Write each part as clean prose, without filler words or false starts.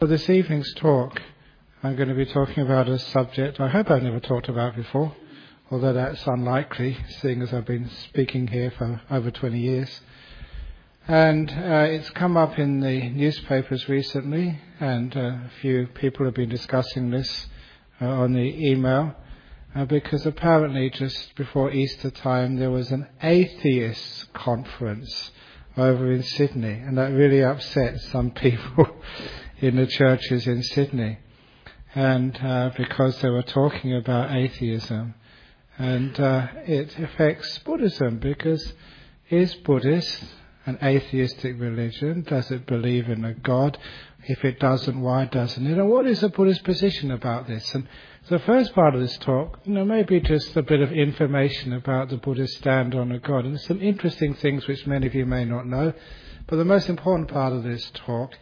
For this evening's talk, I'm going to be talking about a subject I hope I've never talked about before, although that's unlikely, seeing as I've been speaking here for over 20 years. And it's come up in the newspapers recently, and a few people have been discussing this on the email, because apparently just before Easter time there was an atheist conference over in Sydney, and that really upset some people in the churches in Sydney, and because they were talking about atheism, and it affects Buddhism, because is Buddhist an atheistic religion? Does it believe in a God? If it doesn't, why doesn't it? And what is the Buddhist position about this? And the first part of this talk, maybe just a bit of information about the Buddhist stand on a God, and some interesting things which many of you may not know. But the most important part of this talk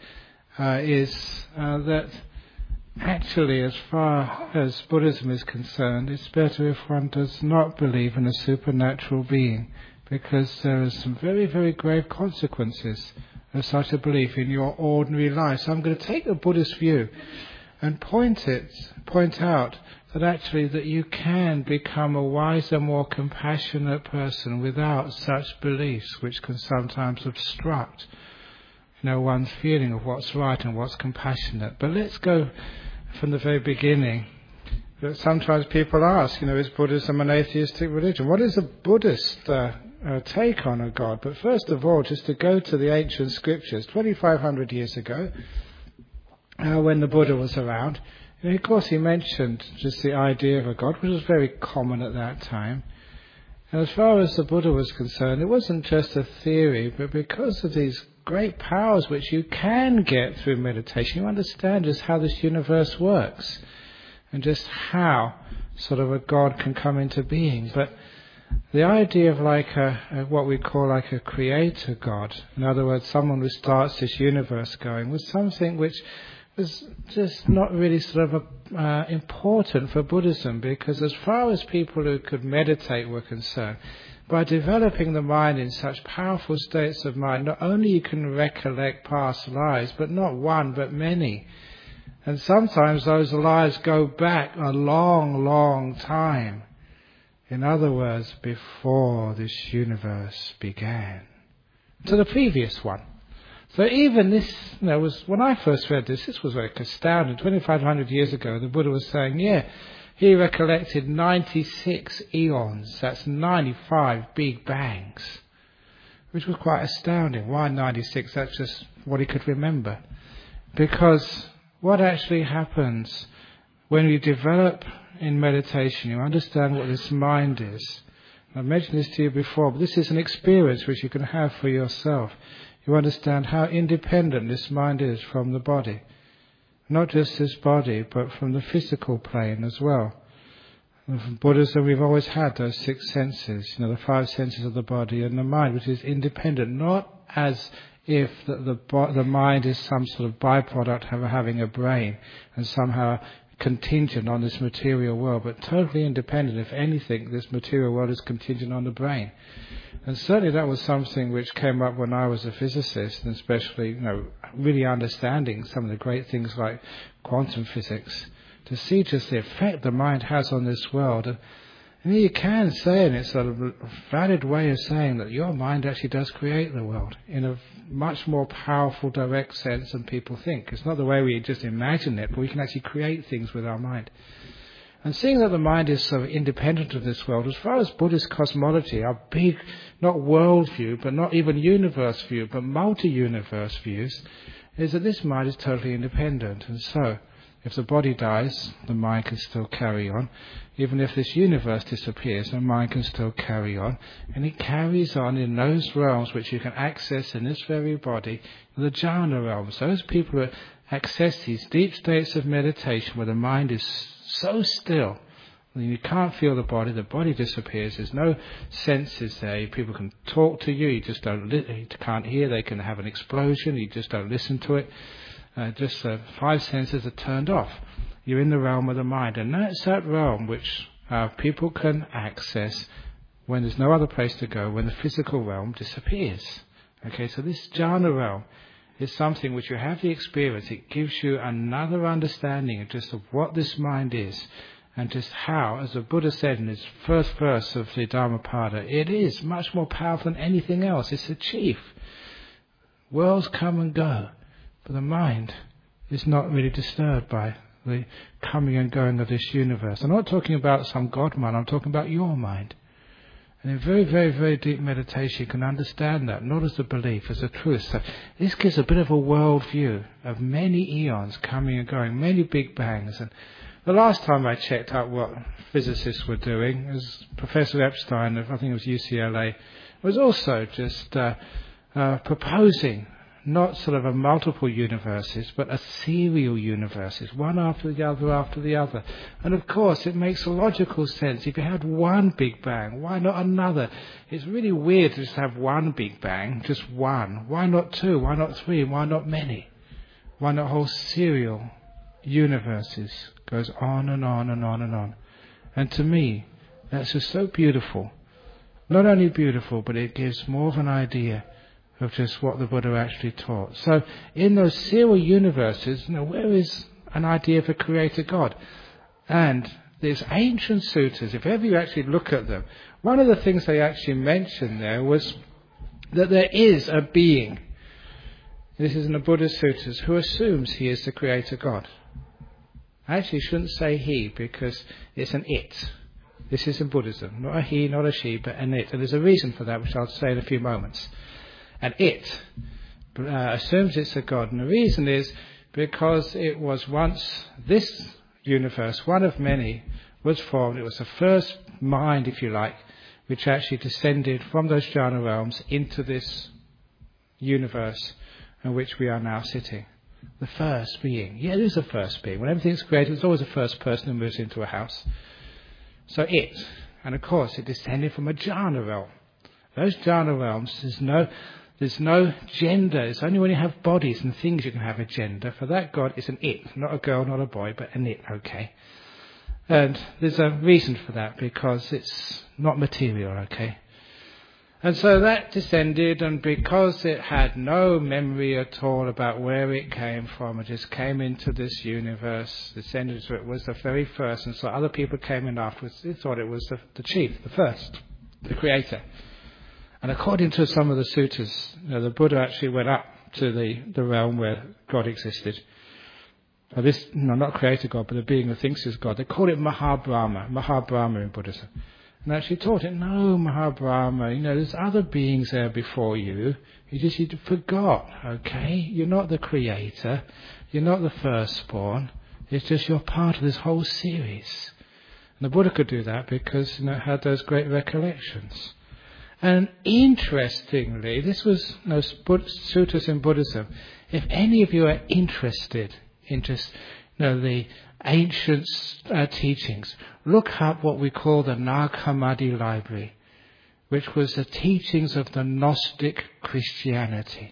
is that actually, as far as Buddhism is concerned, it's better if one does not believe in a supernatural being, because there are some very, very grave consequences of such a belief in your ordinary life. So I'm going to take the Buddhist view and point out that actually that you can become a wiser, more compassionate person without such beliefs, which can sometimes obstruct one's feeling of what's right and what's compassionate. But let's go from the very beginning. Sometimes people ask, is Buddhism an atheistic religion? What is a Buddhist take on a God? But first of all, just to go to the ancient scriptures, 2,500 years ago, when the Buddha was around, of course he mentioned just the idea of a God, which was very common at that time. And as far as the Buddha was concerned, it wasn't just a theory, but because of these great powers which you can get through meditation, you understand just how this universe works and just how sort of a God can come into being. But the idea of like what we call like a creator God, in other words, someone who starts this universe going, was something which was just not really sort of important for Buddhism, because as far as people who could meditate were concerned, by developing the mind in such powerful states of mind, not only you can recollect past lives, but not one, but many. And sometimes those lives go back a long, long time. In other words, before this universe began, to the previous one. So even this, was when I first read this was like astounding. 2,500 years ago, the Buddha was saying, he recollected 96 eons, that's 95 big bangs, which was quite astounding. Why 96? That's just what he could remember. Because what actually happens when you develop in meditation, you understand what this mind is. I've mentioned this to you before, but this is an experience which you can have for yourself. You understand how independent this mind is from the body. Not just this body, but from the physical plane as well. And from Buddhism, we've always had those six senses, the five senses of the body and the mind, which is independent, not as if the mind is some sort of byproduct of having a brain and somehow contingent on this material world, but totally independent. If anything, this material world is contingent on the brain. And certainly that was something which came up when I was a physicist, and especially, really understanding some of the great things like quantum physics, to see just the effect the mind has on this world. And you can say, and it's a valid way of saying, that your mind actually does create the world in a much more powerful, direct sense than people think. It's not the way we just imagine it, but we can actually create things with our mind. And seeing that the mind is so independent of this world, as far as Buddhist cosmology, our big, not world view, but not even universe view, but multi-universe views, is that this mind is totally independent. And so, if the body dies, the mind can still carry on. Even if this universe disappears, the mind can still carry on. And it carries on in those realms which you can access in this very body, the jhana realms. Those people who access these deep states of meditation where the mind is so still, you can't feel the body disappears, there's no senses there. People can talk to you just can't hear, they can have an explosion, you just don't listen to it. Just five senses are turned off. You're in the realm of the mind, and that's that realm which people can access when there's no other place to go, when the physical realm disappears. Okay, so this jhana realm is something which you have the experience. It gives you another understanding of just of what this mind is, and just how, as the Buddha said in his first verse of the Dhammapada, it is much more powerful than anything else. It's the chief. Worlds come and go, but the mind is not really disturbed by the coming and going of this universe. I'm not talking about some God mind, I'm talking about your mind. And in very, very, very deep meditation you can understand that, not as a belief, as a truth. So this gives a bit of a world view of many eons coming and going, many big bangs. And the last time I checked out what physicists were doing, as Professor Epstein of, I think it was UCLA, was also just proposing not sort of a multiple universes, but a serial universes, one after the other after the other. And of course, it makes a logical sense. If you had one Big Bang, why not another? It's really weird to just have one Big Bang, just one. Why not two? Why not three? Why not many? Why not whole serial universes? Goes on and on and on and on. And to me, that's just so beautiful. Not only beautiful, but it gives more of an idea of just what the Buddha actually taught. So in those serial universes, where is an idea of a creator God? And these ancient sutras, if ever you actually look at them, one of the things they actually mentioned there was that there is a being, this is in the Buddha sutras, who assumes he is the creator God. I actually shouldn't say he, because it's an it. This is in Buddhism, not a he, not a she, but an it. And there's a reason for that, which I'll say in a few moments. And it assumes it's a God. And the reason is because it was once this universe, one of many, was formed. It was the first mind, if you like, which actually descended from those jhana realms into this universe in which we are now sitting. The first being. Yeah, there is a first being. When everything's created, there's always a first person who moves into a house. So it. And of course, it descended from a jhana realm. Those jhana realms, there's no gender. It's only when you have bodies and things you can have a gender. For that God, it's an it. Not a girl, not a boy, but an it, okay? And there's a reason for that, because it's not material, okay? And so that descended, and because it had no memory at all about where it came from, it just came into this universe, descended to it, was the very first, and so other people came in afterwards. They thought it was the chief, the first, the creator. And according to some of the sutras, the Buddha actually went up to the realm where God existed. This, not creator God, but the being who thinks is God. They call it Mahabrahma in Buddhism. And actually taught it, no, Mahabrahma, there's other beings there before you. You forgot, okay? You're not the creator. You're not the firstborn. It's just you're part of this whole series. And the Buddha could do that because, it had those great recollections. And interestingly, this was sutras in Buddhism. If any of you are interested in just, the ancient teachings, look up what we call the Nag Hammadi Library, which was the teachings of the Gnostic Christianity.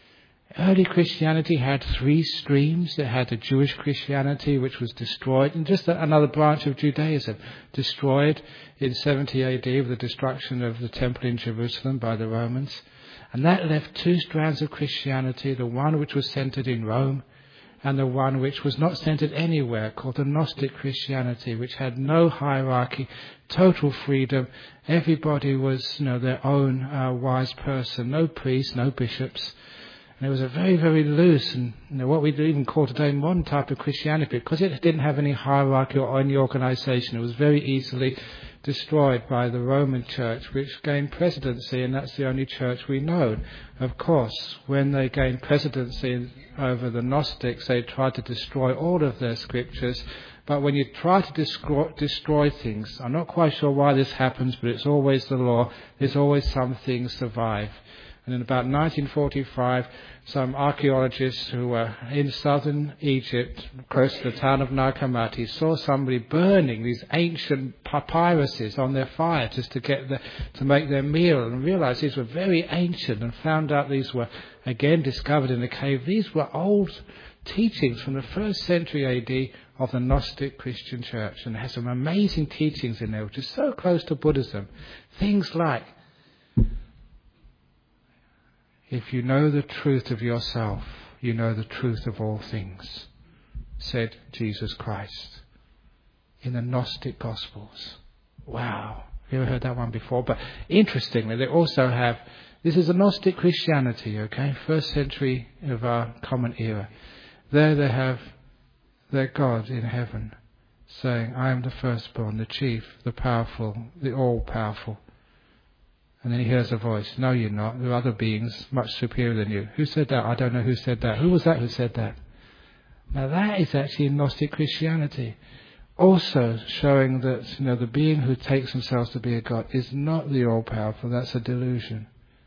Early Christianity had three streams. It had the Jewish Christianity, which was destroyed, and just another branch of Judaism, destroyed in 70 AD with the destruction of the temple in Jerusalem by the Romans. And that left two strands of Christianity, the one which was centered in Rome, and the one which was not centered anywhere, called the Gnostic Christianity, which had no hierarchy, total freedom. Everybody was, their own wise person, no priests, no bishops. And it was a very, very loose and what we even call today modern type of Christianity, because it didn't have any hierarchy or any organisation. It was very easily destroyed by the Roman Church, which gained presidency, and that's the only church we know. Of course, when they gained presidency over the Gnostics, they tried to destroy all of their scriptures. But when you try to destroy things, I'm not quite sure why this happens, but it's always the law, there's always some things survive. And in about 1945, some archaeologists who were in southern Egypt, close to the town of Nag Hammadi, saw somebody burning these ancient papyruses on their fire just to make their meal, and realized these were very ancient, and found out these were again discovered in a cave. These were old teachings from the 1st century AD of the Gnostic Christian Church, and it has some amazing teachings in there, which is so close to Buddhism. Things like, If you know the truth of yourself, you know the truth of all things, said Jesus Christ in the Gnostic Gospels. Wow. You ever heard that one before? But interestingly, they also have, this is a Gnostic Christianity, okay? 1st century of our common era. There they have their God in heaven saying, I am the firstborn, the chief, the powerful, the all-powerful. And then he hears a voice, no you're not, there are other beings much superior than you. Who said that? I don't know who said that. Who was that who said that? Now that is actually Gnostic Christianity. Also showing that the being who takes themselves to be a God is not the all-powerful, that's a delusion.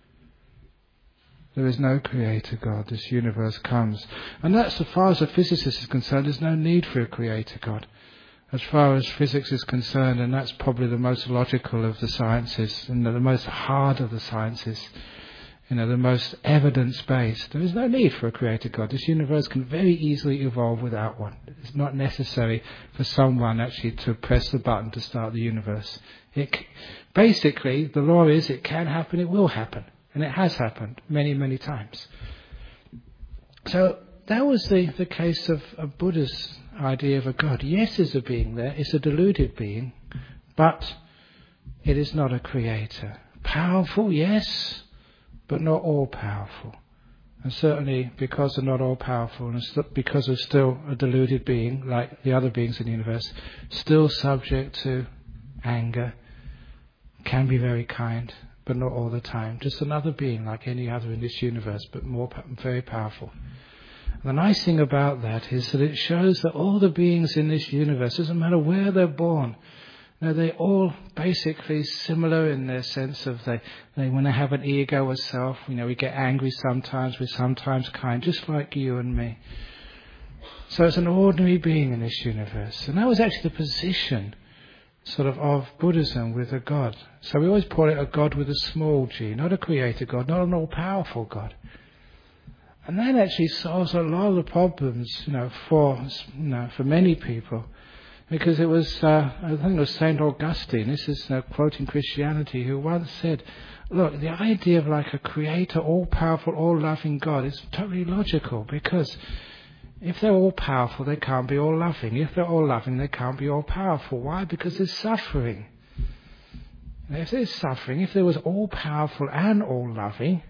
There is no creator God, this universe comes. And that's, as far as a physicist is concerned, there's no need for a creator God. As far as physics is concerned, and that's probably the most logical of the sciences, and the most hard of the sciences, the most evidence-based, there is no need for a creator God. This universe can very easily evolve without one. It's not necessary for someone actually to press the button to start the universe. Basically, the law is it can happen, it will happen. And it has happened many, many times. So that was the case of Buddha's idea of a God. Yes, there's a being there. It's a deluded being. But it is not a creator. Powerful, yes, but not all powerful. And certainly because they're not all powerful and because they're still a deluded being, like the other beings in the universe, still subject to anger, can be very kind, but not all the time. Just another being like any other in this universe, but very powerful. And the nice thing about that is that it shows that all the beings in this universe, doesn't matter where they're born, they're all basically similar in their sense of they when they have an ego or self, we get angry sometimes, we're sometimes kind, just like you and me. So it's an ordinary being in this universe. And that was actually the position of Buddhism with a God. So we always call it a God with a small g, not a creator God, not an all-powerful God. And that actually solves a lot of the problems, for many people. Because it was, I think it was St. Augustine, this is quoting Christianity, who once said, look, the idea of like a creator, all-powerful, all-loving God is totally logical, because if they're all-powerful, they can't be all-loving. If they're all-loving, they can't be all-powerful. Why? Because there's suffering. And if there's suffering, if there was all-powerful and all-loving,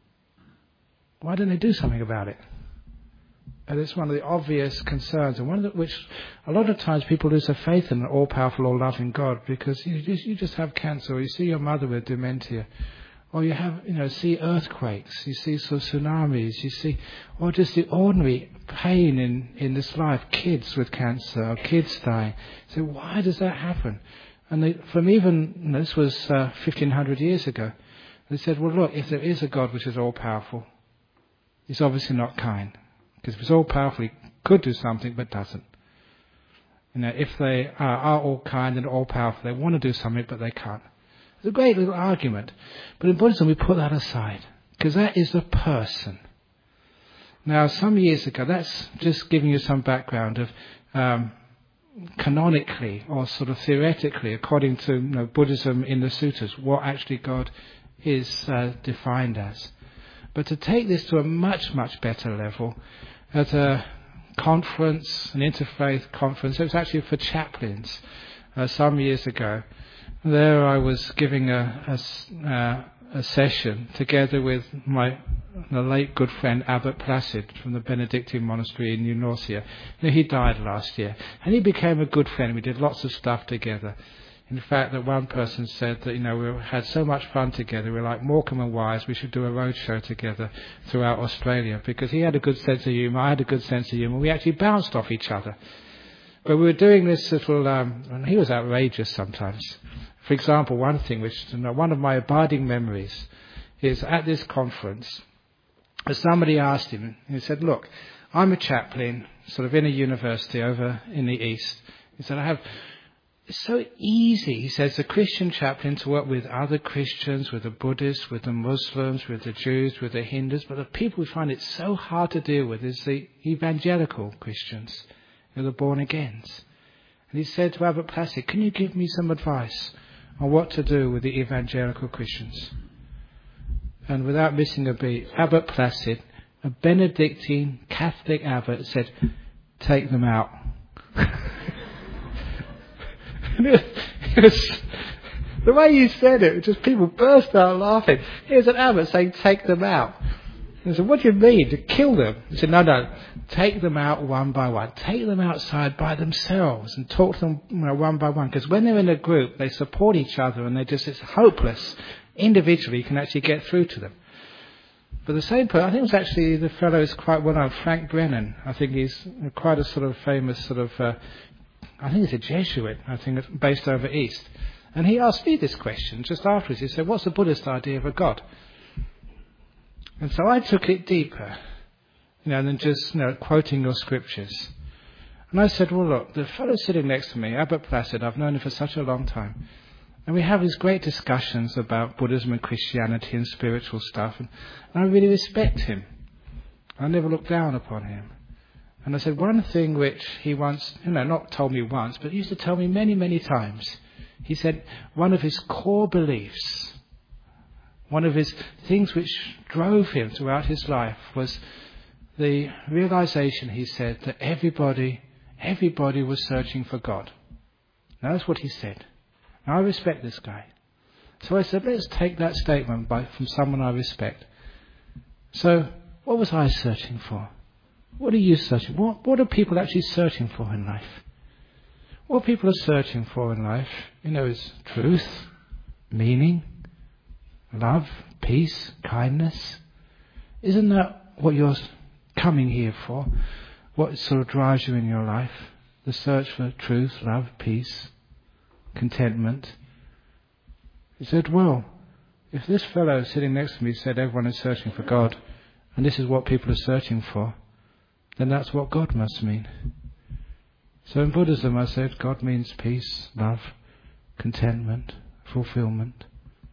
why didn't they do something about it? And it's one of the obvious concerns, and one of which a lot of times people lose their faith in an all-powerful, all-loving God, because you just have cancer, or you see your mother with dementia, or you have, see earthquakes, you see tsunamis, you see, or just the ordinary pain in this life, kids with cancer, or kids dying. So why does that happen? And this was 1,500 years ago, they said, well look, if there is a God which is all-powerful, he's obviously not kind. Because if it's all-powerful, he could do something, but doesn't. If they are all kind and all-powerful, they want to do something, but they can't. It's a great little argument. But in Buddhism, we put that aside, because that is a person. Now, some years ago, that's just giving you some background of canonically, or theoretically, according to Buddhism in the sutras, what actually God is defined as. But to take this to a much, much better level, at a conference, an interfaith conference, it was actually for chaplains some years ago. There I was giving a session together with the late good friend Abbot Placid from the Benedictine monastery in New Norcia. He died last year, and he became a good friend. We did lots of stuff together. In fact, that one person said that, we had so much fun together, we're like Morecambe and Wise, we should do a road show together throughout Australia, because he had a good sense of humour, I had a good sense of humour, we actually bounced off each other. But we were doing this little, and he was outrageous sometimes. For example, one thing which, one of my abiding memories is at this conference, as somebody asked him, he said, look, I'm a chaplain, in a university over in the East. He said, it's so easy, he says, the Christian chaplain to work with other Christians, with the Buddhists, with the Muslims, with the Jews, with the Hindus, but the people we find it so hard to deal with is the evangelical Christians, the born-agains. And he said to Abbot Placid, can you give me some advice on what to do with the evangelical Christians? And without missing a beat, Abbot Placid, a Benedictine Catholic abbot, said, "Take them out." The way you said it, just people burst out laughing. Here's an abbot saying, "Take them out." And I said, "What do you mean? To kill them?" He said, No. Take them out one by one. Take them outside by themselves and talk to them one by one. Because when they're in a group, they support each other and it's hopeless. Individually, you can actually get through to them. But the same person, I think it was actually the fellow who's quite well known, Frank Brennan. I think he's quite a sort of famous I think he's a Jesuit, I think, based over east. And he asked me this question just afterwards. He said, "What's the Buddhist idea of a God?" And so I took it deeper, than just, quoting your scriptures. And I said, well, look, the fellow sitting next to me, Abbot Placid, I've known him for such a long time. And we have these great discussions about Buddhism and Christianity and spiritual stuff. And I really respect him. I never look down upon him. And I said, one thing which he once, not told me once, but used to tell me many, many times. He said one of his core beliefs, one of his things which drove him throughout his life was the realization, he said, that everybody was searching for God. Now, that's what he said. Now, I respect this guy. So I said, let's take that statement from someone I respect. So, what was I searching for? What are you searching for? What are people actually searching for in life? What people are searching for in life, is truth, meaning, love, peace, kindness. Isn't that what you're coming here for? What sort of drives you in your life? The search for truth, love, peace, contentment. He said, well, if this fellow sitting next to me said everyone is searching for God, and this is what people are searching for, then that's what God must mean. So in Buddhism, I said, God means peace, love, contentment, fulfillment.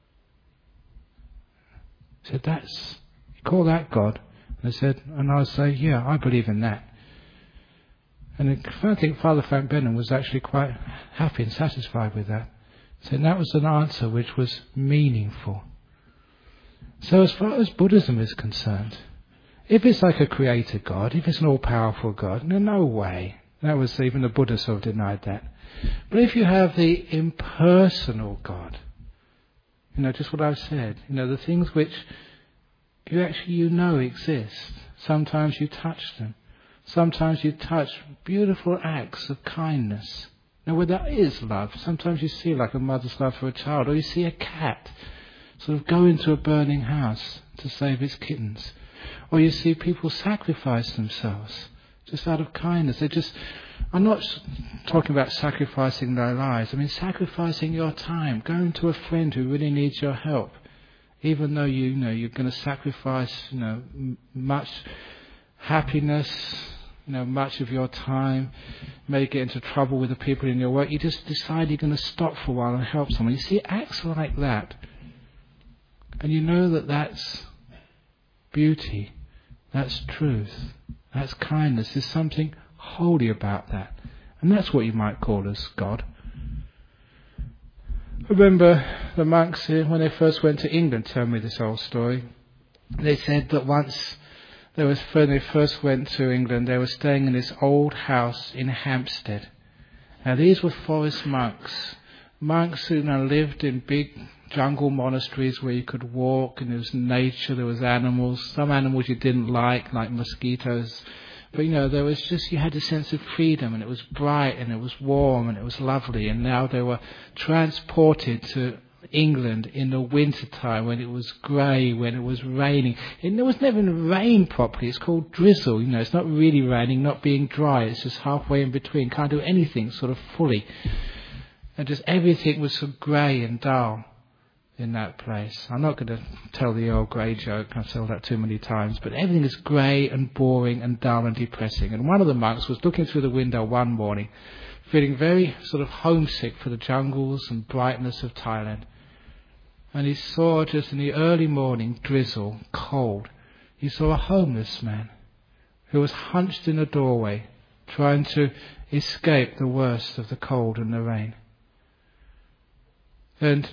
He said, you call that God? And I would say, yeah, I believe in that. And I think Father Frank Brennan was actually quite happy and satisfied with that. So that was an answer which was meaningful. So as far as Buddhism is concerned, if it's like a creator God, if it's an all-powerful God, no way. That was even the Buddha sort of denied that. But if you have the impersonal God, just what I've said, the things which you actually exist. Sometimes you touch them. Sometimes you touch beautiful acts of kindness. Now, where that is love, sometimes you see like a mother's love for a child, or you see a cat sort of go into a burning house to save its kittens, or you see people sacrifice themselves just out of kindness. I'm not talking about sacrificing their lives. I mean, sacrificing your time, going to a friend who really needs your help, even though you're going to sacrifice, much happiness, much of your time, may get into trouble with the people in your work. You just decide you're going to stop for a while and help someone. You see acts like that, and you know that that's beauty, that's truth, that's kindness. There's something holy about that. And that's what you might call as God. I remember the monks here, when they first went to England, tell me this old story. They said that once when they first went to England, they were staying in this old house in Hampstead. Now these were forest monks who lived in big jungle monasteries where you could walk and there was nature, there was animals, some animals you didn't like mosquitoes. But there was you had a sense of freedom, and it was bright and it was warm and it was lovely. And now they were transported to England in the winter time when it was grey, when it was raining. And there was never rain properly. It's called drizzle. It's not really raining, not being dry. It's just halfway in between. Can't do anything sort of fully. And just everything was so grey and dull in that place. I'm not going to tell the old grey joke. I've told that too many times. But everything is grey and boring and dull and depressing. And one of the monks was looking through the window one morning, feeling very sort of homesick for the jungles and brightness of Thailand. And he saw just in the early morning drizzle, cold, he saw a homeless man who was hunched in a doorway trying to escape the worst of the cold and the rain. And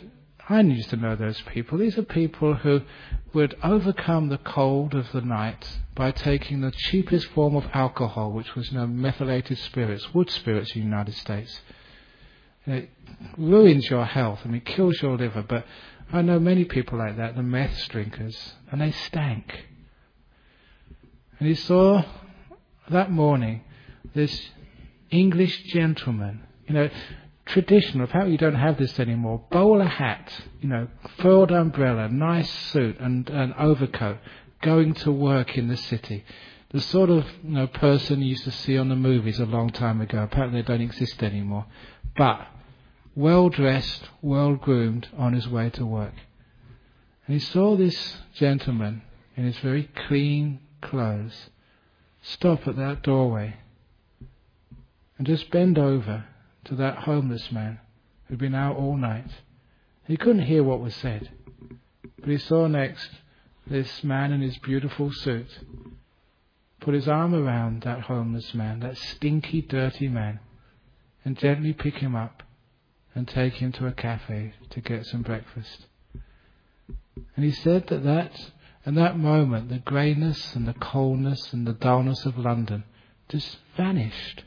I used to know those people. These are people who would overcome the cold of the night by taking the cheapest form of alcohol, which was methylated spirits, wood spirits in the United States. It ruins your health. I mean, it kills your liver. But I know many people like that, the meth drinkers, and they stank. And he saw that morning this English gentleman, traditional, apparently you don't have this anymore, bowler hat, furled umbrella, nice suit and an overcoat, going to work in the city. The sort of person you used to see on the movies a long time ago. Apparently they don't exist anymore. But well-dressed, well-groomed, on his way to work. And he saw this gentleman in his very clean clothes stop at that doorway and just bend over to that homeless man who'd been out all night. He couldn't hear what was said, but he saw next this man in his beautiful suit put his arm around that homeless man, that stinky, dirty man, and gently pick him up and take him to a cafe to get some breakfast. And he said that in that moment, the greyness and the coldness and the dullness of London just vanished.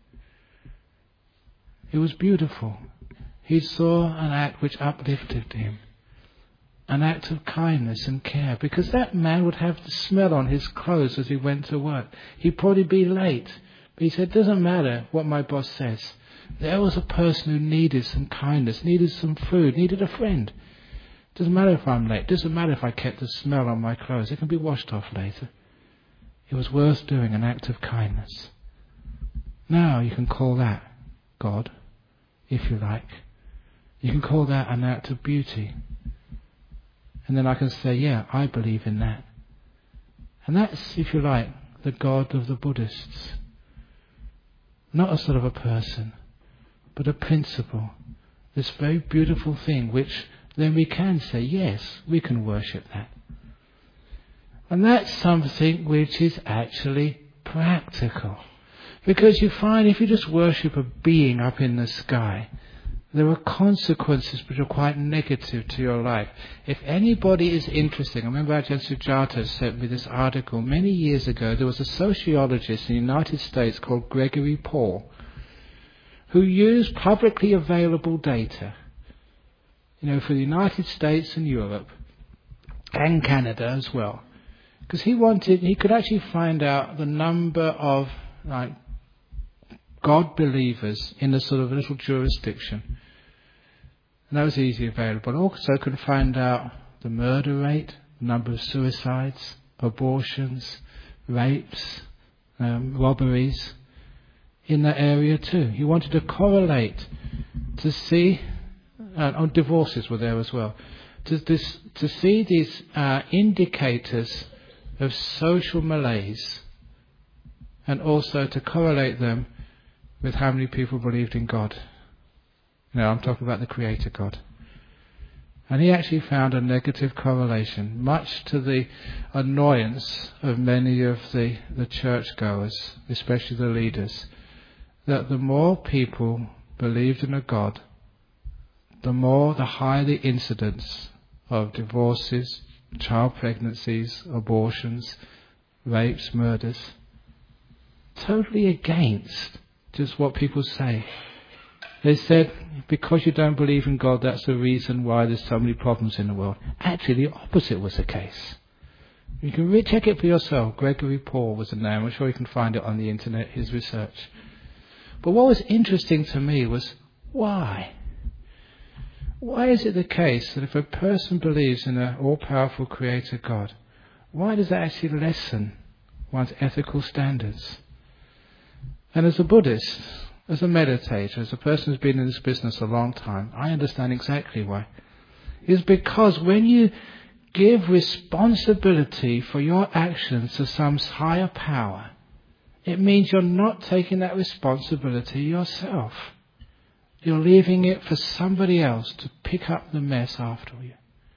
It was beautiful. He saw an act which uplifted him, an act of kindness and care, because that man would have the smell on his clothes as he went to work. He'd probably be late, but he said, it doesn't matter what my boss says. There was a person who needed some kindness, needed some food, needed a friend. It doesn't matter if I'm late. It doesn't matter if I kept the smell on my clothes. It can be washed off later. It was worth doing an act of kindness. Now you can call that God, if you like. You can call that an act of beauty. And then I can say, yeah, I believe in that. And that's, if you like, the God of the Buddhists. Not a sort of a person, but a principle. This very beautiful thing which then we can say, yes, we can worship that. And that's something which is actually practical. Because you find if you just worship a being up in the sky, there are consequences which are quite negative to your life. If anybody is interested, I remember Ajahn Sujata sent me this article many years ago. There was a sociologist in the United States called Gregory Paul, who used publicly available data, for the United States and Europe and Canada as well. Because he could actually find out the number of God believers in a sort of little jurisdiction. And that was easily available. Also could find out the murder rate, the number of suicides, abortions, rapes, robberies in that area too. He wanted to correlate to see, divorces were there as well, to see these indicators of social malaise and also to correlate them with how many people believed in God. I'm talking about the Creator God. And he actually found a negative correlation, much to the annoyance of many of the churchgoers, especially the leaders, that the more people believed in a God, the higher the incidence of divorces, child pregnancies, abortions, rapes, murders. Totally against just what people say. They said, because you don't believe in God, that's the reason why there's so many problems in the world. Actually, the opposite was the case. You can check it for yourself. Gregory Paul was the name. I'm sure you can find it on the internet, his research. But what was interesting to me was, why? Why is it the case that if a person believes in an all-powerful Creator God, why does that actually lessen one's ethical standards? And as a Buddhist, as a meditator, as a person who's been in this business a long time, I understand exactly why. It's because when you give responsibility for your actions to some higher power, it means you're not taking that responsibility yourself. You're leaving it for somebody else to pick up the mess after you.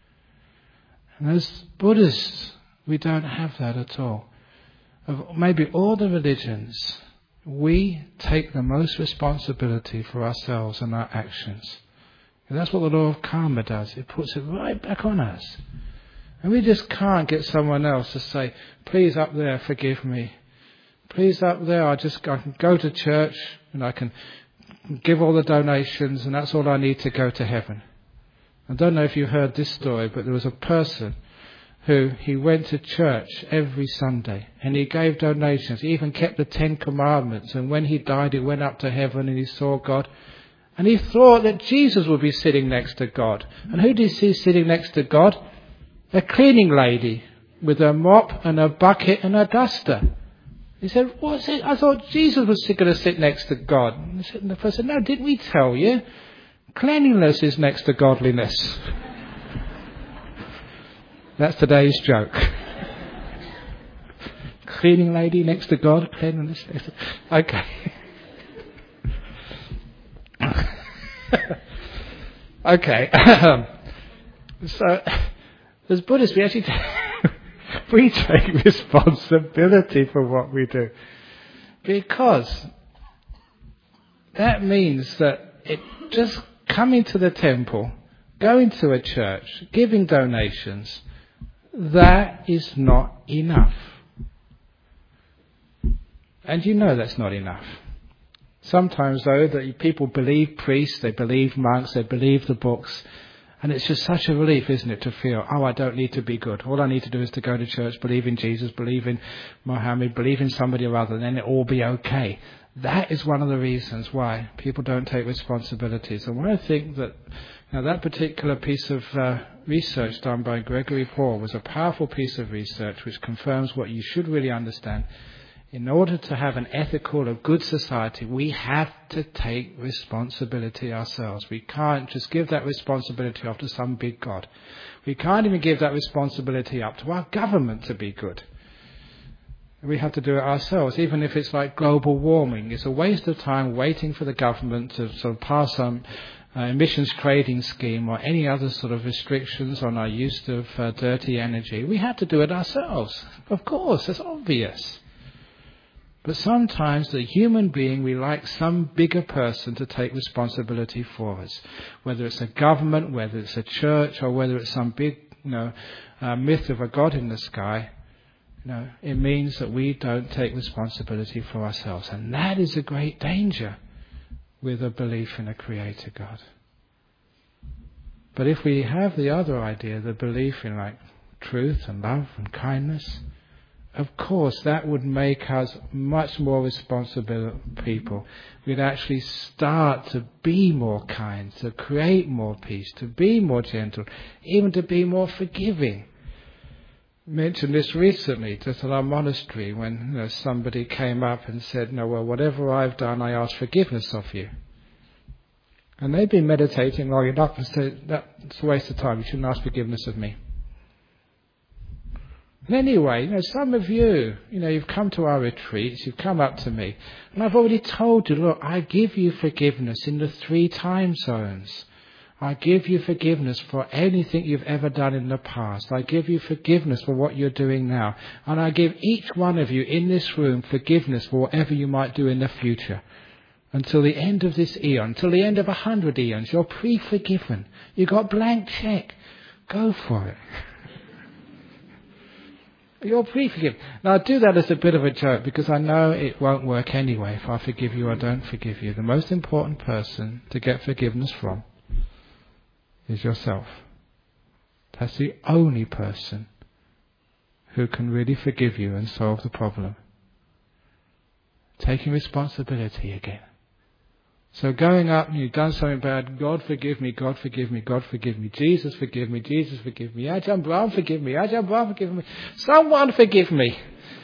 And as Buddhists, we don't have that at all. Of maybe all the religions, we take the most responsibility for ourselves and our actions. And that's what the law of karma does. It puts it right back on us. And we just can't get someone else to say, please up there, forgive me. Please up there, I can go to church and I can give all the donations and that's all I need to go to heaven. I don't know if you heard this story, but there was a person who he went to church every Sunday and he gave donations. He even kept the 10 Commandments, and when he died he went up to heaven and he saw God. And he thought that Jesus would be sitting next to God. And who did he see sitting next to God? A cleaning lady with a mop and a bucket and a duster. He said, what's it? I thought Jesus was going to sit next to God. And the person said, no, didn't we tell you? Cleanliness is next to godliness. That's today's joke. Cleaning lady next to God, cleanliness next to... Okay. Okay. So, as Buddhists, we take responsibility for what we do. Because that means that it just coming to the temple, going to a church, giving donations, that is not enough. And you know that's not enough. Sometimes, though, that people believe priests, they believe monks, they believe the books, and it's just such a relief, isn't it, to feel, I don't need to be good. All I need to do is to go to church, believe in Jesus, believe in Mohammed, believe in somebody or other, and then it'll all be okay. That is one of the reasons why people don't take responsibilities. And I think that that particular piece of research done by Gregory Paul was a powerful piece of research which confirms what you should really understand. In order to have an ethical or good society, we have to take responsibility ourselves. We can't just give that responsibility off to some big God. We can't even give that responsibility up to our government to be good. We have to do it ourselves, even if it's like global warming. It's a waste of time waiting for the government to sort of pass some emissions trading scheme or any other sort of restrictions on our use of dirty energy. We have to do it ourselves. Of course, it's obvious. But sometimes the human being, we like some bigger person to take responsibility for us. Whether it's a government, whether it's a church, or whether it's some big myth of a God in the sky. It means that we don't take responsibility for ourselves. And that is a great danger with a belief in a creator God. But if we have the other idea, the belief in like truth and love and kindness, of course that would make us much more responsible people. We'd actually start to be more kind, to create more peace, to be more gentle, even to be more forgiving. Mentioned this recently, just at our monastery, when somebody came up and said, whatever I've done, I ask forgiveness of you. And they'd been meditating long enough and said, that's a waste of time, you shouldn't ask forgiveness of me. And anyway, some of you, you've come to our retreats, you've come up to me, and I've already told you, look, I give you forgiveness in the 3 time zones. I give you forgiveness for anything you've ever done in the past. I give you forgiveness for what you're doing now. And I give each one of you in this room forgiveness for whatever you might do in the future. Until the end of this eon, until the end of 100 eons, you're pre-forgiven. You've got blank check. Go for it. You're pre-forgiven. Now I do that as a bit of a joke because I know it won't work anyway if I forgive you or don't forgive you. The most important person to get forgiveness from is yourself. That's the only person who can really forgive you and solve the problem. Taking responsibility again. So going up and you've done something bad, God forgive me, God forgive me, God forgive me, Jesus forgive me, Jesus forgive me, Ajahn Brahm forgive me, Ajahn Brahm forgive me, someone forgive me.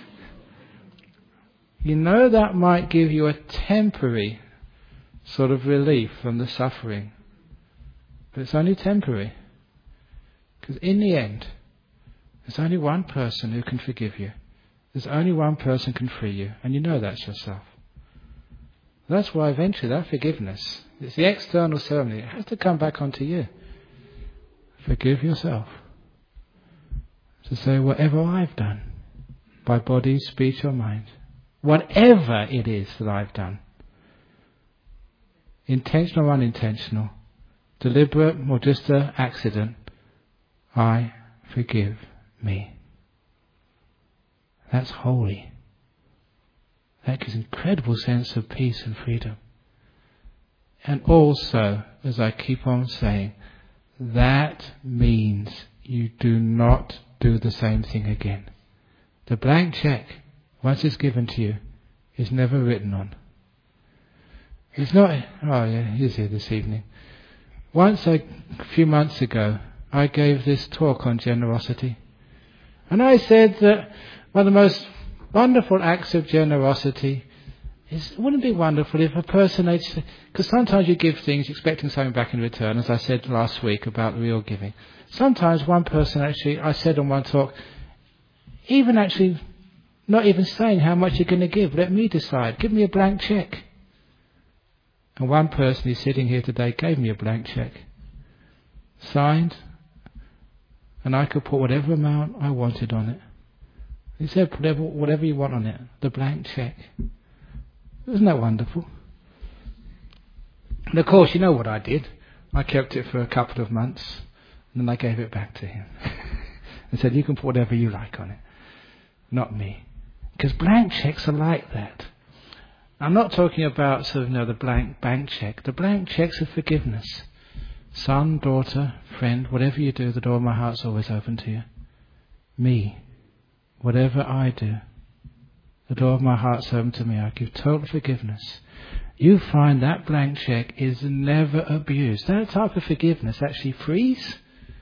That might give you a temporary sort of relief from the suffering. But it's only temporary. Because in the end, there's only one person who can forgive you. There's only one person can free you. And that's yourself. That's why eventually that forgiveness, it's the external ceremony, it has to come back onto you. Forgive yourself. To say whatever I've done, by body, speech or mind, whatever it is that I've done, intentional or unintentional, deliberate or just an accident, I forgive me. That's holy. That gives an incredible sense of peace and freedom. And also, as I keep on saying, that means you do not do the same thing again. The blank check, once it's given to you, is never written on. It's not, oh yeah, he's here this evening. Once, a few months ago, I gave this talk on generosity. And I said that one of the most wonderful acts of generosity is, wouldn't it be wonderful if a person, because sometimes you give things expecting something back in return, as I said last week about real giving. Sometimes one person actually, I said on one talk, even actually not even saying how much you're going to give, let me decide, give me a blank check. And one person who's sitting here today gave me a blank check, signed, and I could put whatever amount I wanted on it. He said, whatever you want on it, the blank check. Isn't that wonderful? And of course, you know what I did. I kept it for a couple of months, and then I gave it back to him. And said, you can put whatever you like on it, not me. Because blank checks are like that. I'm not talking about the blank bank check. The blank checks of forgiveness. Son, daughter, friend, whatever you do, the door of my heart's always open to you. Me, whatever I do, the door of my heart's open to me. I give total forgiveness. You find that blank check is never abused. That type of forgiveness actually frees.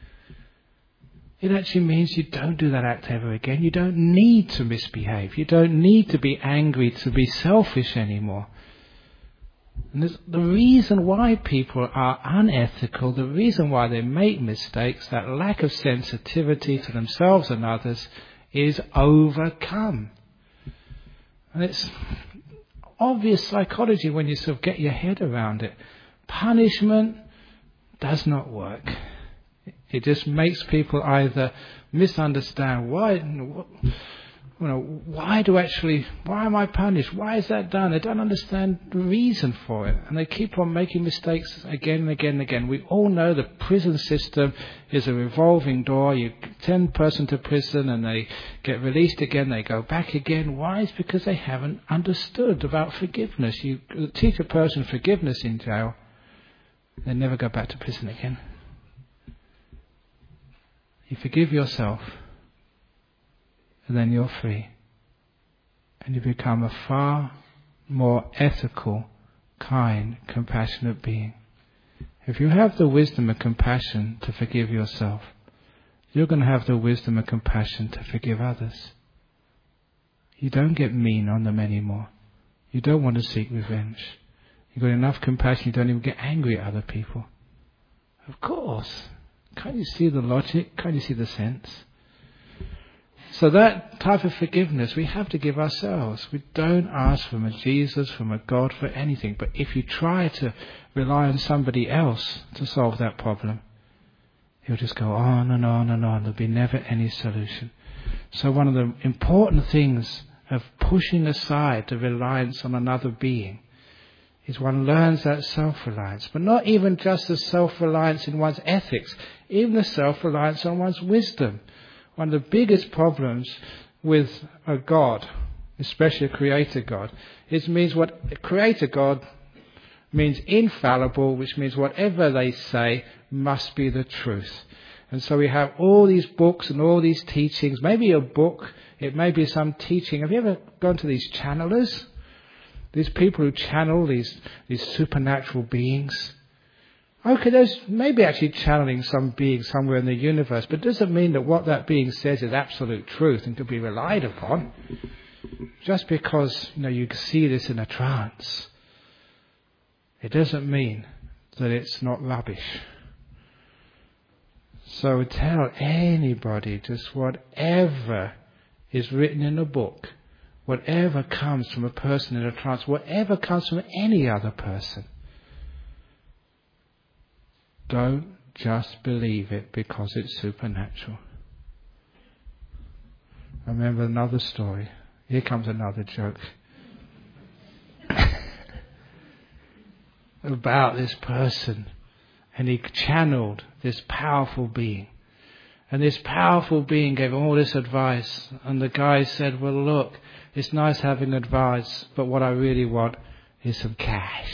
It actually means you don't do that act ever again. You don't need to misbehave. You don't need to be angry, to be selfish anymore. And the reason why people are unethical, the reason why they make mistakes, that lack of sensitivity to themselves and others, is overcome. And it's obvious psychology when you sort of get your head around it. Punishment does not work. It just makes people either misunderstand why am I punished? Why is that done? They don't understand the reason for it. And they keep on making mistakes again and again and again. We all know the prison system is a revolving door. You send a person to prison and they get released again, they go back again. Why? It's because they haven't understood about forgiveness. You teach a person forgiveness in jail, they never go back to prison again. You forgive yourself, and then you're free. And you become a far more ethical, kind, compassionate being. If you have the wisdom and compassion to forgive yourself, you're going to have the wisdom and compassion to forgive others. You don't get mean on them anymore. You don't want to seek revenge. You've got enough compassion, you don't even get angry at other people. Of course. Can't you see the logic? Can't you see the sense? So that type of forgiveness we have to give ourselves. We don't ask from a Jesus, from a God for anything. But if you try to rely on somebody else to solve that problem, you'll just go on and on and on. There'll be never any solution. So one of the important things of pushing aside the reliance on another being is one learns that self-reliance. But not even just the self-reliance in one's ethics, even the self-reliance on one's wisdom. One of the biggest problems with a God, especially a creator God, means what a creator God means infallible, which means whatever they say must be the truth. And so we have all these books and all these teachings, maybe a book, it may be some teaching. Have you ever gone to these channelers? These people who channel these supernatural beings. Okay, there's maybe actually channeling some being somewhere in the universe, but it doesn't mean that what that being says is absolute truth and can be relied upon. Just because you see this in a trance, it doesn't mean that it's not rubbish. So tell anybody just whatever is written in a book, whatever comes from a person in a trance, whatever comes from any other person, don't just believe it because it's supernatural. I remember another story. Here comes another joke. About this person And he channeled this powerful being. And this powerful being gave him all this advice. And the guy said, well, look, it's nice having advice, but what I really want is some cash.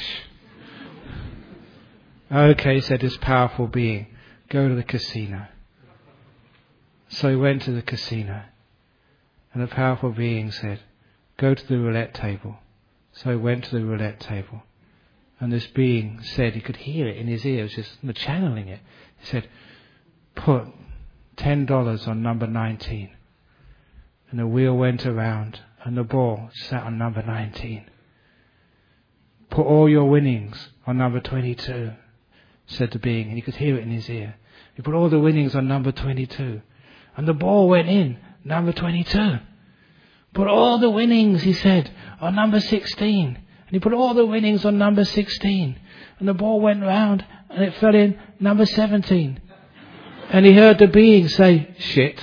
Okay, said this powerful being, go to the casino. So he went to the casino. And the powerful being said, go to the roulette table. So he went to the roulette table. And this being said, he could hear it in his ears, just channeling it. He said, put $10 on number 19. And the wheel went around and the ball sat on number 19. Put all your winnings on number 22, said the being, and he could hear it in his ear. He put all the winnings on number 22. And the ball went in, number 22. Put all the winnings, he said, on number 16. And he put all the winnings on number 16. And the ball went round and it fell in number 17. And he heard the being say, shit.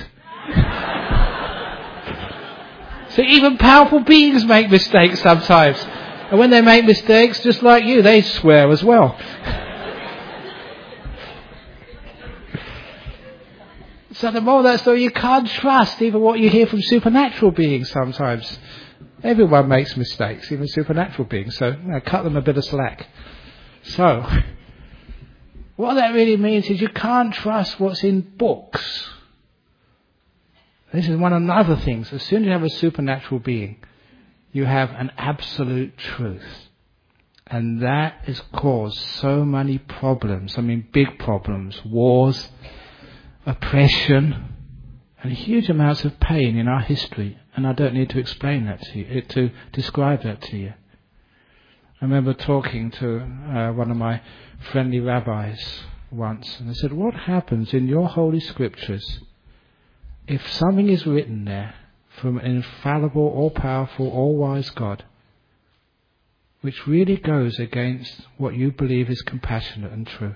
So even powerful beings make mistakes sometimes. And when they make mistakes, just like you, they swear as well. So the moral of that story, you can't trust even what you hear from supernatural beings sometimes. Everyone makes mistakes, even supernatural beings. So cut them a bit of slack. So what that really means is you can't trust what's in books. This is one of the other things. As soon as you have a supernatural being, you have an absolute truth. And that has caused so many problems. I mean, big problems, wars, oppression, and huge amounts of pain in our history. And I don't need to explain that to you, to describe that to you. I remember talking to one of my friendly rabbis once, and I said, what happens in your holy scriptures if something is written there from an infallible, all-powerful, all-wise God, which really goes against what you believe is compassionate and true?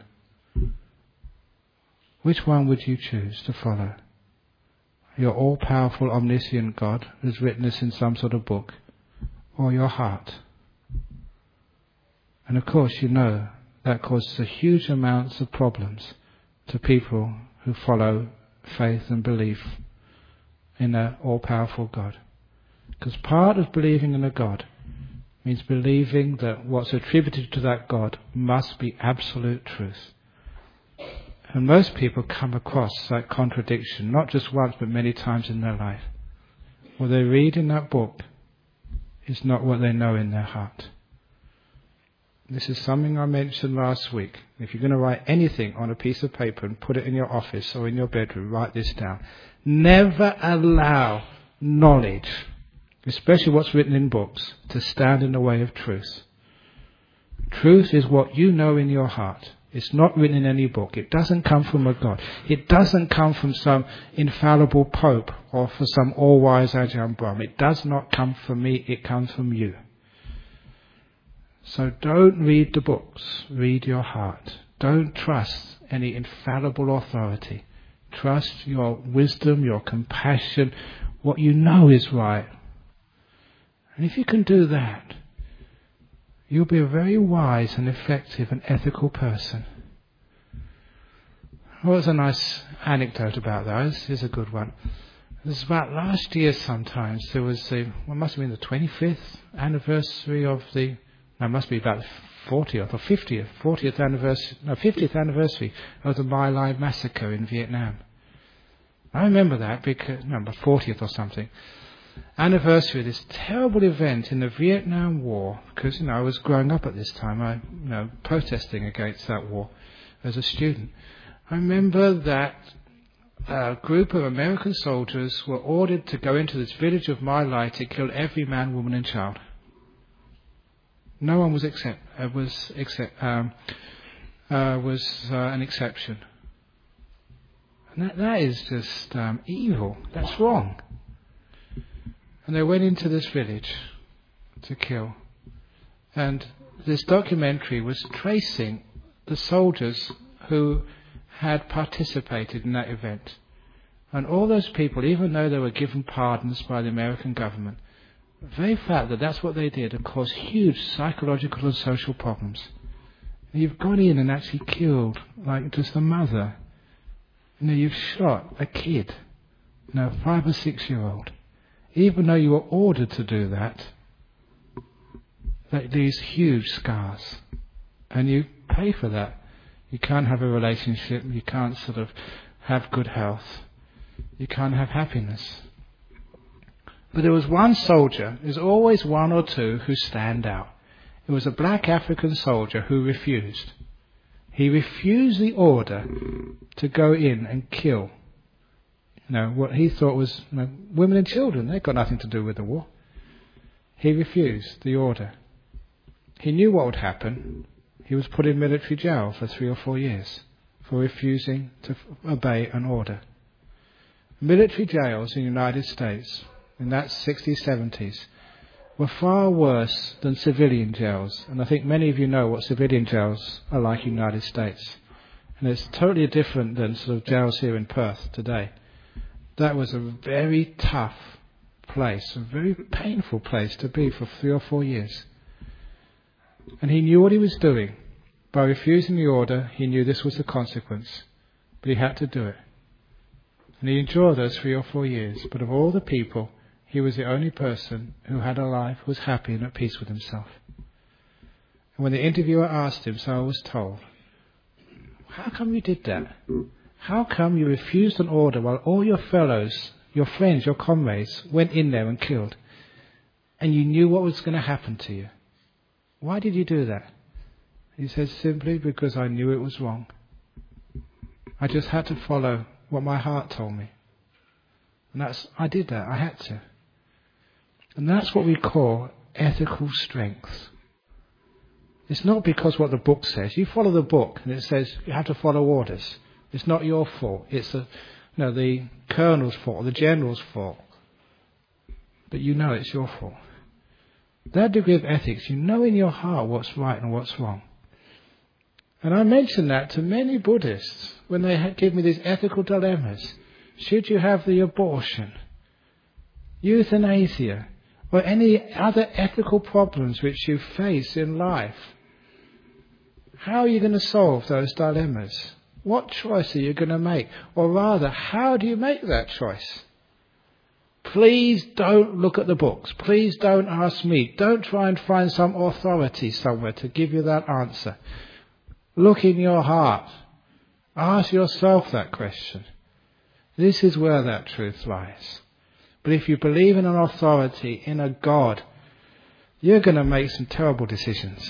Which one would you choose to follow? Your all-powerful, omniscient God who's written this in some sort of book, or your heart? And of course, you know that causes a huge amounts of problems to people who follow faith and belief in an all-powerful God. Because part of believing in a God means believing that what's attributed to that God must be absolute truth. And most people come across that contradiction, not just once but many times in their life. What they read in that book is not what they know in their heart. This is something I mentioned last week. If you're going to write anything on a piece of paper and put it in your office or in your bedroom, write this down. Never allow knowledge, especially what's written in books, to stand in the way of truth. Truth is what you know in your heart. It's not written in any book. It doesn't come from a God. It doesn't come from some infallible pope or for some all-wise Ajahn Brahm. It does not come from me. It comes from you. So don't read the books. Read your heart. Don't trust any infallible authority. Trust your wisdom, your compassion, what you know is right. And if you can do that, you'll be a very wise and effective and ethical person. Well, there's a nice anecdote about those. Here's a good one. It was about last year sometimes. There was must have been the 25th anniversary of the, no, it must be about 40th or 50th anniversary of the My Lai massacre in Vietnam. I remember that because, no, about 40th or something. Anniversary of this terrible event in the Vietnam War, because I was growing up at this time, protesting against that war as a student. I remember that a group of American soldiers were ordered to go into this village of My Lai to kill every man, woman, and child. No one was an exception. And that is just evil. That's wrong. And they went into this village to kill. And this documentary was tracing the soldiers who had participated in that event. And all those people, even though they were given pardons by the American government, the very fact that that's what they did had caused huge psychological and social problems You've gone in and actually killed, like just a mother. You've shot a kid, 5 or 6 year old. Even though you were ordered to do that leaves huge scars. And you pay for that. You can't have a relationship, you can't sort of have good health, you can't have happiness. But there was one soldier, there's always one or two who stand out. It was a black African soldier who refused. He refused the order to go in and kill what he thought was women and children. They've got nothing to do with the war. He refused the order. He knew what would happen. He was put in military jail for 3 or 4 years for refusing to obey an order. Military jails in the United States in that 60s, 70s were far worse than civilian jails. And I think many of you know what civilian jails are like in the United States. And it's totally different than sort of jails here in Perth today. That was a very tough place, a very painful place to be for 3 or 4 years. And he knew what he was doing. By refusing the order, he knew this was the consequence. But he had to do it. And he endured those 3 or 4 years. But of all the people, he was the only person who had a life, was happy and at peace with himself. And when the interviewer asked him, so I was told, how come you did that? How come you refused an order while all your fellows, your friends, your comrades went in there and killed? And you knew what was going to happen to you. Why did you do that? He says, simply because I knew it was wrong. I just had to follow what my heart told me. And I did that. I had to. And that's what we call ethical strength. It's not because what the book says. You follow the book and it says you have to follow orders. It's not your fault. It's the colonel's fault or the general's fault. But you know it's your fault. That degree of ethics, you know in your heart what's right and what's wrong. And I mention that to many Buddhists when they give me these ethical dilemmas. Should you have the abortion, euthanasia, or any other ethical problems which you face in life? How are you going to solve those dilemmas? What choice are you going to make? Or rather, how do you make that choice? Please don't look at the books. Please don't ask me. Don't try and find some authority somewhere to give you that answer. Look in your heart. Ask yourself that question. This is where that truth lies. But if you believe in an authority, in a God, you're going to make some terrible decisions.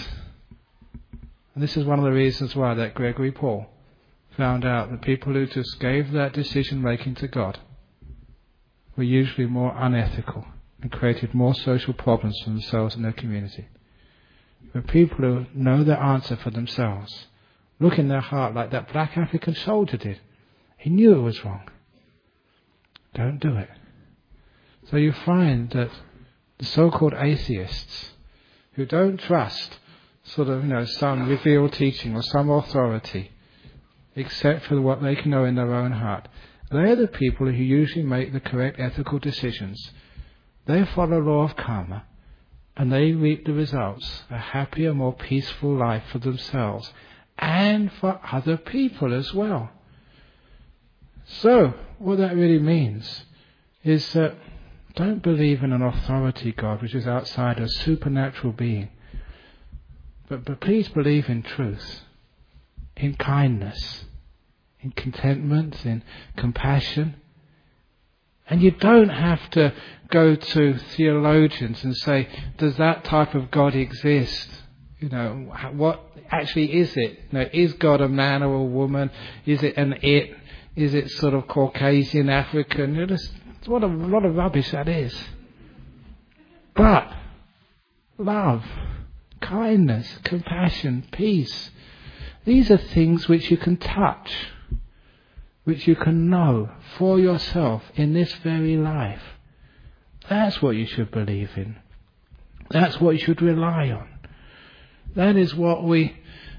And this is one of the reasons why that Gregory Paul found out that people who just gave that decision making to God were usually more unethical and created more social problems for themselves and their community. But people who know their answer for themselves, look in their heart like that black African soldier did. He knew it was wrong. Don't do it. So you find that the so-called atheists who don't trust some revealed teaching or some authority except for what they can know in their own heart, they're the people who usually make the correct ethical decisions. They follow law of karma and they reap the results, a happier, more peaceful life for themselves and for other people as well. So, what that really means is that don't believe in an authority God which is outside a supernatural being. But please believe in truth, in kindness, in contentment, in compassion. And you don't have to go to theologians and say, does that type of God exist? What actually is it? Is God a man or a woman? Is it an it? Is it sort of Caucasian, African? What a lot of rubbish that is. But love, kindness, compassion, peace, these are things which you can touch, which you can know for yourself in this very life. That's what you should believe in. That's what you should rely on. That is what we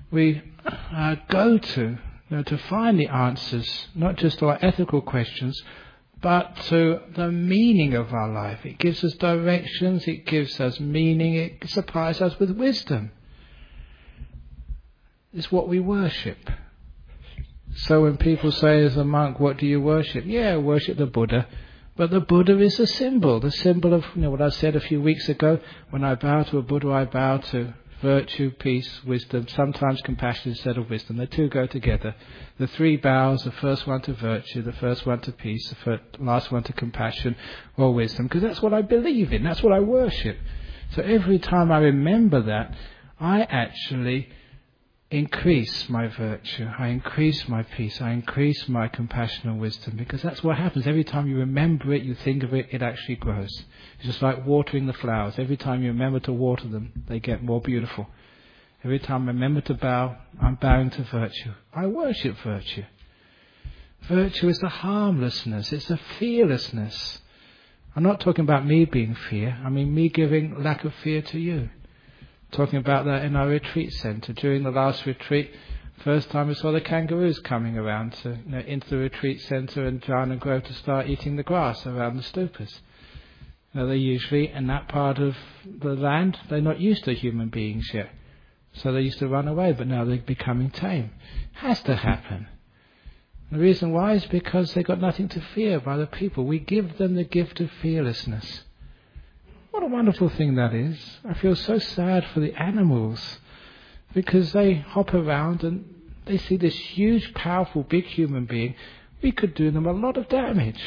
go to find the answers, not just to our ethical questions, but to the meaning of our life. It gives us directions, it gives us meaning, it supplies us with wisdom. It's what we worship. So when people say as a monk, what do you worship? Yeah, I worship the Buddha. But the Buddha is the symbol of what I said a few weeks ago. When I bow to a Buddha, I bow to virtue, peace, wisdom, sometimes compassion instead of wisdom. The two go together. The three bows, the first one to virtue, the first one to peace, the last one to compassion or wisdom. Because that's what I believe in, that's what I worship. So every time I remember that, I actually increase my virtue, I increase my peace, I increase my compassion and wisdom, because that's what happens. Every time you remember it, you think of it, it actually grows. It's just like watering the flowers. Every time you remember to water them, they get more beautiful. Every time I remember to bow, I'm bowing to virtue. I worship virtue. Virtue is the harmlessness, it's the fearlessness. I'm not talking about me being fear, I mean me giving lack of fear to you. Talking about that in our retreat centre. During the last retreat, first time we saw the kangaroos coming around into the retreat centre in Jhana Grove to start eating the grass around the stupas. They're usually in that part of the land, they're not used to human beings yet. So they used to run away, but now they're becoming tame. Has to happen. The reason why is because they've got nothing to fear by the people. We give them the gift of fearlessness. What a wonderful thing that is. I feel so sad for the animals because they hop around and they see this huge, powerful, big human being. We could do them a lot of damage.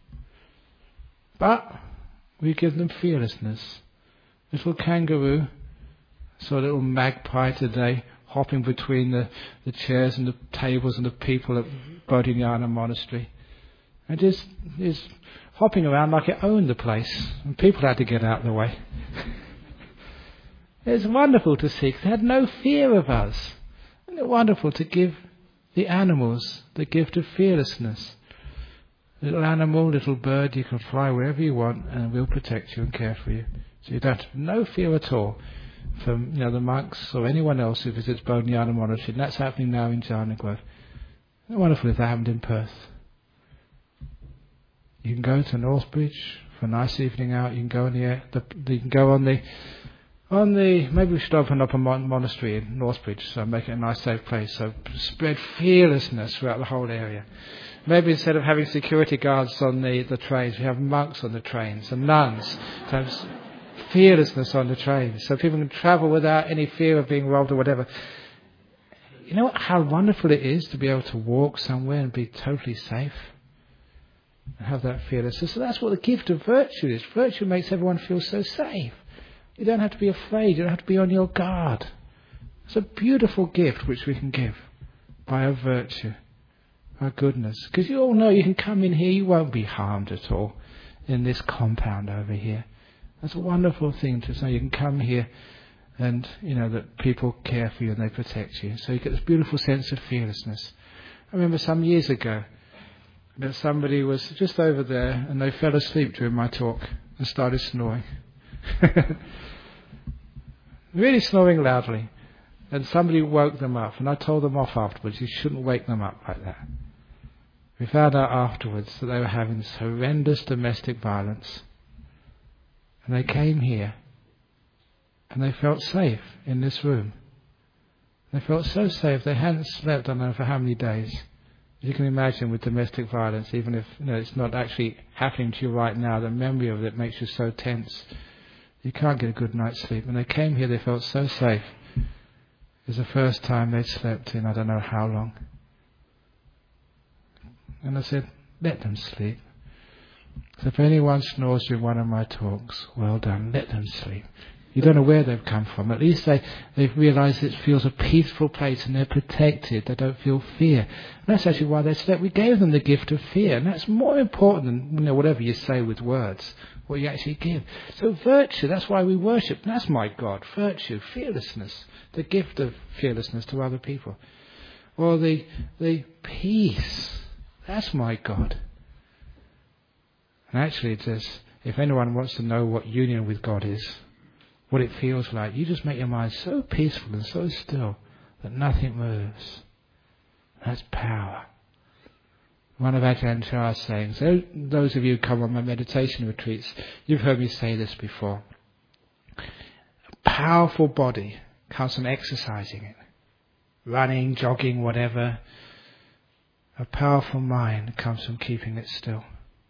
But we give them fearlessness. Little kangaroo, saw a little magpie today hopping between the chairs and the tables and the people at Bodhinyana Monastery. And just is hopping around like it owned the place, and people had to get out of the way. It's wonderful to see, 'cause they had no fear of us. Isn't it wonderful to give the animals the gift of fearlessness? Little animal, little bird, you can fly wherever you want, and we'll protect you and care for you. So you don't have no fear at all from the monks or anyone else who visits Bodhinyana Monastery. And that's happening now in Jhana Grove. Isn't it wonderful if that happened in Perth? You can go to Northbridge for a nice evening out. You can go you can go on the. Maybe we should open up a monastery in Northbridge, so make it a nice, safe place. So spread fearlessness throughout the whole area. Maybe instead of having security guards on the trains, we have monks on the trains and nuns. So have fearlessness on the trains, so people can travel without any fear of being robbed or whatever. You know how wonderful it is to be able to walk somewhere and be totally safe. And have that fearlessness. So that's what the gift of virtue is. Virtue makes everyone feel so safe. You don't have to be afraid. You don't have to be on your guard. It's a beautiful gift which we can give by our virtue, our goodness. Because you all know you can come in here, you won't be harmed at all in this compound over here. That's a wonderful thing to say. You can come here and that people care for you and they protect you. So you get this beautiful sense of fearlessness. I remember some years ago, that somebody was just over there and they fell asleep during my talk and started snoring. Really snoring loudly. And somebody woke them up, and I told them off afterwards, you shouldn't wake them up like that. We found out afterwards that they were having this horrendous domestic violence. And they came here and they felt safe in this room. They felt so safe they hadn't slept I don't know for how many days. You can imagine with domestic violence, even if it's not actually happening to you right now, the memory of it makes you so tense. You can't get a good night's sleep. When they came here, they felt so safe. It was the first time they'd slept in I don't know how long. And I said, let them sleep. So if anyone snores during one of my talks, well done, let them sleep. You don't know where they've come from. At least they've realised it feels a peaceful place and they're protected. They don't feel fear. And that's actually why they slept. We gave them the gift of fear. And that's more important than whatever you say with words, what you actually give. So virtue, that's why we worship. That's my God. Virtue, fearlessness, the gift of fearlessness to other people. Or the peace, that's my God. And actually, if anyone wants to know what union with God is, what it feels like, you just make your mind so peaceful and so still that nothing moves. That's power. One of Ajahn Chah's sayings, those of you who come on my meditation retreats, you've heard me say this before. A powerful body comes from exercising it. running, jogging, whatever. A powerful mind comes from keeping it still.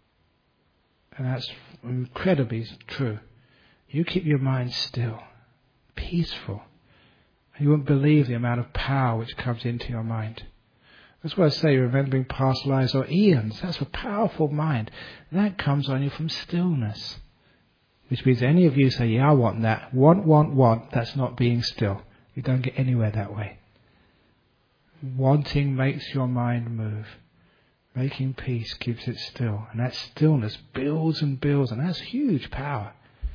And that's incredibly true. You keep your mind still, peaceful. You won't believe the amount of power which comes into your mind. That's why I say remembering past lives or eons. That's a powerful mind. That comes on you from stillness. Which means any of you say, yeah, I want that. Want. That's not being still. You don't get anywhere that way. Wanting makes your mind move. Making peace keeps it still. And that stillness builds and builds. And that's huge power.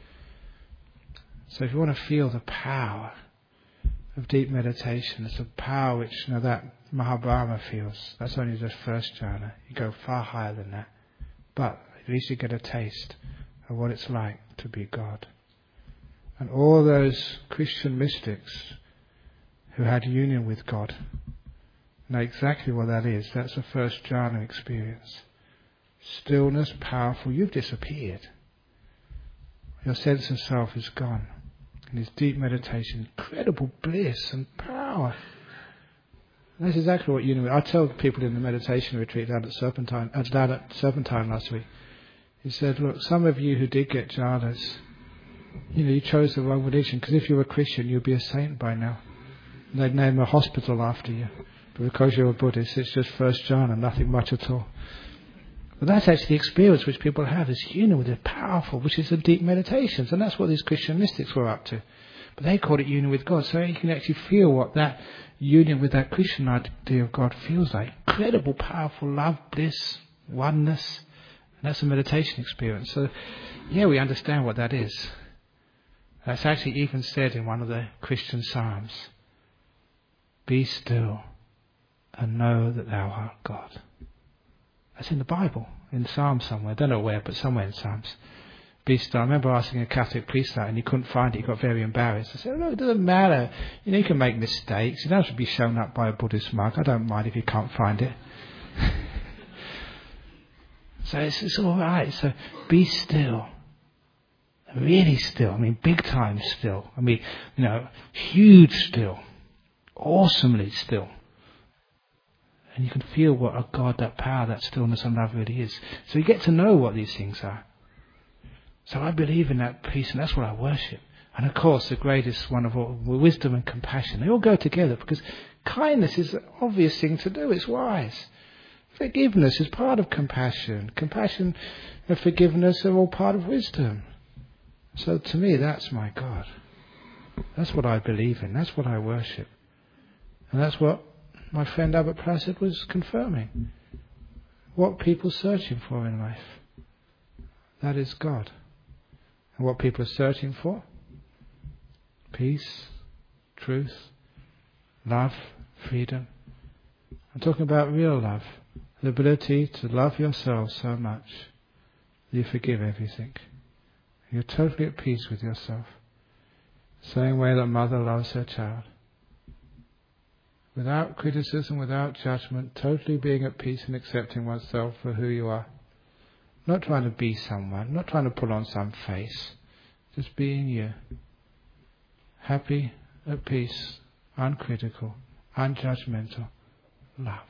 So if you want to feel the power of deep meditation, it's a power which that Mahabrahma feels. That's only the first jhana. You go far higher than that. But at least you get a taste of what it's like to be God. And all those Christian mystics who had union with God know exactly what that is. That's the first jhana experience. Stillness, powerful. You've disappeared. Your sense of self is gone. And this deep meditation, incredible bliss and power. And that's exactly what union. I tell people in the meditation retreat down at Serpentine last week. He said, look, some of you who did get jhanas, you chose the wrong religion, because if you were a Christian, you'd be a saint by now. And they'd name a hospital after you. But because you're a Buddhist, it's just first jhana, nothing much at all. But that's actually the experience which people have, this union with the powerful, which is the deep meditations. And that's what these Christian mystics were up to. But they called it union with God. So you can actually feel what that union with that Christian idea of God feels like. Incredible, powerful love, bliss, oneness. And that's a meditation experience. So, yeah, we understand what that is. That's actually even said in one of the Christian Psalms. Be still and know that thou art God. That's in the Bible, in Psalms somewhere. I don't know where, but somewhere in Psalms. Be still. I remember asking a Catholic priest that and he couldn't find it. He got very embarrassed. I said, no, it doesn't matter. You can make mistakes. You don't have to be shown up by a Buddhist monk. I don't mind if you can't find it. So it's all right. So be still. Really still. I mean, big time still. I mean, huge still. Awesomely still. And you can feel what a God, that power, that stillness and love really is. So you get to know what these things are. So I believe in that peace, and that's what I worship. And of course, the greatest one of all, wisdom and compassion. They all go together because kindness is an obvious thing to do. It's wise. Forgiveness is part of compassion. Compassion and forgiveness are all part of wisdom. So to me, that's my God. That's what I believe in. That's what I worship. And that's what my friend Albert Placid was confirming. What people are searching for in life. That is God. And what people are searching for? Peace, truth, love, freedom. I'm talking about real love. The ability to love yourself so much that you forgive everything. You're totally at peace with yourself. Same way that mother loves her child. Without criticism, without judgment, totally being at peace and accepting oneself for who you are. Not trying to be someone, not trying to put on some face. Just being you. Happy, at peace, uncritical, unjudgmental, love.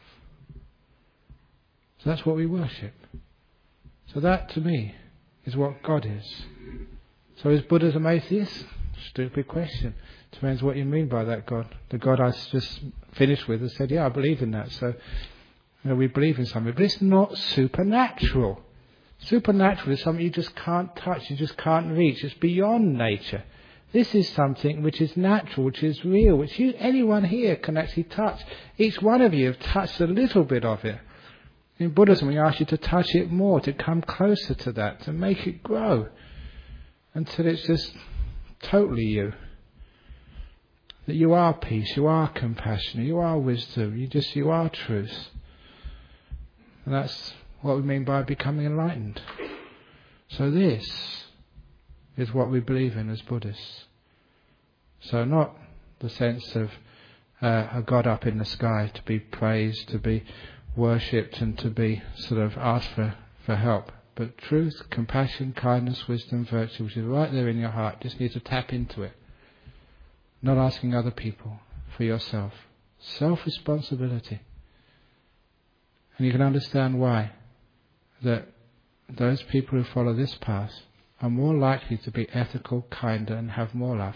So that's what we worship. So that, to me, is what God is. So is Buddhism atheist? Stupid question. Depends what you mean by that God. The God I just finished with has said, yeah, I believe in that. So we believe in something. But it's not supernatural. Supernatural is something you just can't touch, you just can't reach. It's beyond nature. This is something which is natural, which is real, which anyone here can actually touch. Each one of you have touched a little bit of it. In Buddhism, we ask you to touch it more, to come closer to that, to make it grow until it's just totally you. That you are peace, you are compassion, you are wisdom, you are truth. And that's what we mean by becoming enlightened. So this is what we believe in as Buddhists. So not the sense of a God up in the sky to be praised, to be worshipped and to be sort of asked for help. But truth, compassion, kindness, wisdom, virtue, which is right there in your heart, just need to tap into it. Not asking other people, for yourself. Self-responsibility. And you can understand why. That those people who follow this path are more likely to be ethical, kinder, and have more love.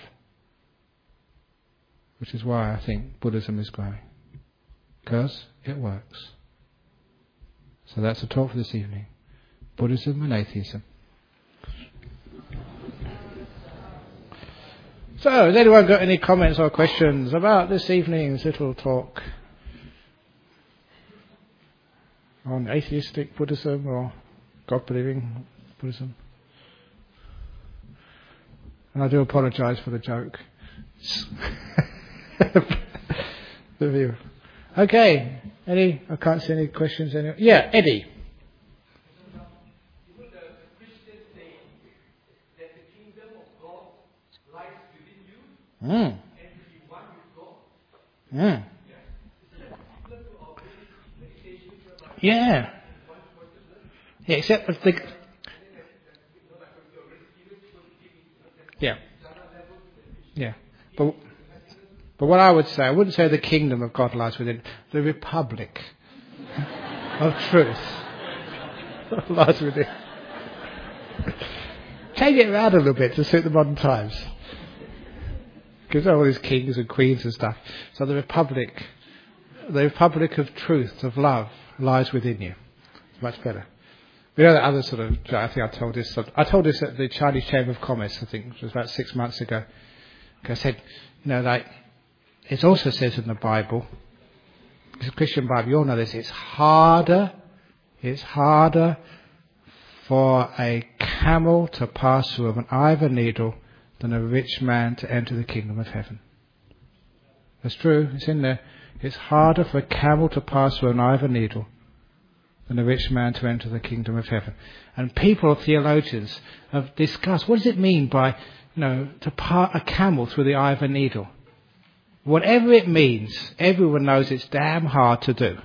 Which is why I think Buddhism is growing. Because it works. So that's the talk for this evening. Buddhism and atheism. So, has anyone got any comments or questions about this evening's little talk on atheistic Buddhism or God-believing Buddhism? And I do apologise for the joke. The view. Okay. I can't see any questions anyway. Yeah, Eddie. Mm. Mm. Yeah. Yeah, except I think. Yeah. Yeah. But what I would say, I wouldn't say the kingdom of God lies within. The republic of truth lies within. Change it around a little bit to suit the modern times. Because all these kings and queens and stuff. So the republic of truth, of love, lies within you. It's much better. We know that other sort of, I think I told this at the Chinese Chamber of Commerce, I think, it was about 6 months ago. I said, like, it also says in the Bible, it's a Christian Bible, you all know this, it's harder for a camel to pass through an eye of a needle than a rich man to enter the kingdom of heaven. That's true, it's in there. It's harder for a camel to pass through an eye of a needle than a rich man to enter the kingdom of heaven. And people, theologians, have discussed, what does it mean by, to part a camel through the eye of a needle? Whatever it means, everyone knows it's damn hard to do.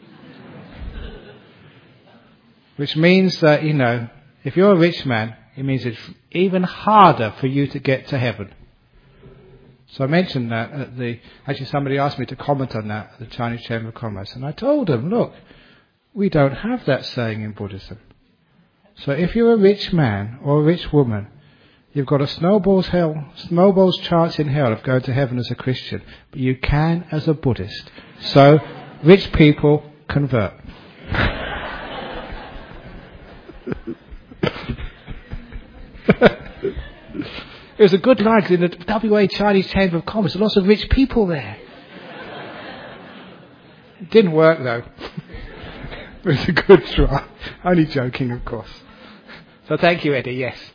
Which means that, if you're a rich man, it means it's even harder for you to get to heaven. So I mentioned that actually somebody asked me to comment on that at the Chinese Chamber of Commerce. And I told them, look, we don't have that saying in Buddhism. So if you're a rich man or a rich woman, you've got a snowball's chance in hell of going to heaven as a Christian. But you can as a Buddhist. So rich people convert. It was a good line because in the WA Chinese Chamber of Commerce, there were lots of rich people there. It didn't work though. It was a good try. Only joking, of course. So thank you, Eddie. Yes.